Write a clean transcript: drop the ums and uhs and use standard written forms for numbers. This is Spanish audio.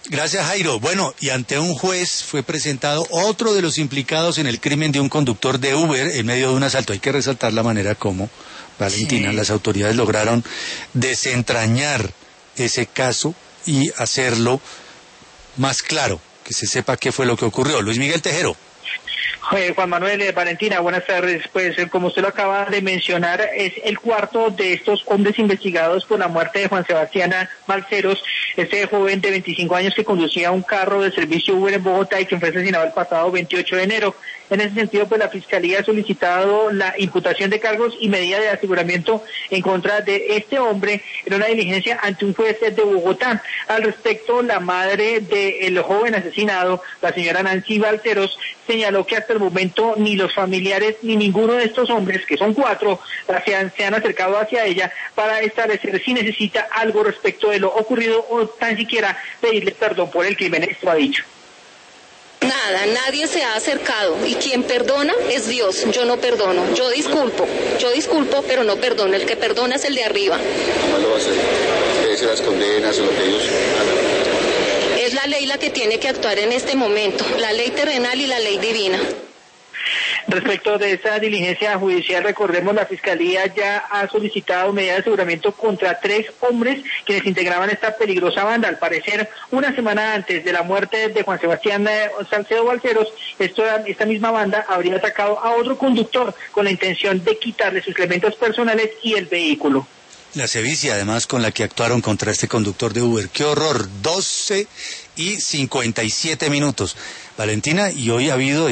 Gracias, Jairo. Bueno, y ante un juez fue presentado otro de los implicados en el crimen de un conductor de Uber en medio de un asalto. Hay que resaltar la manera como, Valentina, las autoridades lograron desentrañar ese caso y hacerlo más claro, que se sepa qué fue lo que ocurrió. Luis Miguel Tejero. Juan Manuel, Valentina, buenas tardes. Pues como usted lo acaba de mencionar, es el cuarto de estos hombres investigados por la muerte de Juan Sebastián Balseros, este joven de 25 años que conducía un carro de servicio Uber en Bogotá y que fue asesinado el pasado 28 de enero. En ese sentido, pues la Fiscalía ha solicitado la imputación de cargos y medida de aseguramiento en contra de este hombre en una diligencia ante un juez de Bogotá. Al respecto, la madre del joven asesinado, la señora Nancy Balseros, señaló que hasta el momento ni los familiares ni ninguno de estos hombres, que son 4, se han acercado hacia ella para establecer si necesita algo respecto de lo ocurrido o tan siquiera pedirle perdón por el crimen. Esto ha dicho. Nada, nadie se ha acercado y quien perdona es Dios, yo no perdono, yo disculpo, pero no perdono, el que perdona es el de arriba. ¿Cómo lo va a hacer? ¿Ustedes se las condenas o lo que ellos hagan? Es la ley la que tiene que actuar en este momento, la ley terrenal y la ley divina. Respecto de esa diligencia judicial, recordemos, la Fiscalía ya ha solicitado medida de aseguramiento contra 3 hombres quienes integraban esta peligrosa banda. Al parecer, una semana antes de la muerte de Juan Sebastián Salcedo Balseros, esta misma banda habría atacado a otro conductor con la intención de quitarle sus elementos personales y el vehículo. La sevicia, además, con la que actuaron contra este conductor de Uber. ¡Qué horror! 12:57. Valentina, y hoy ha habido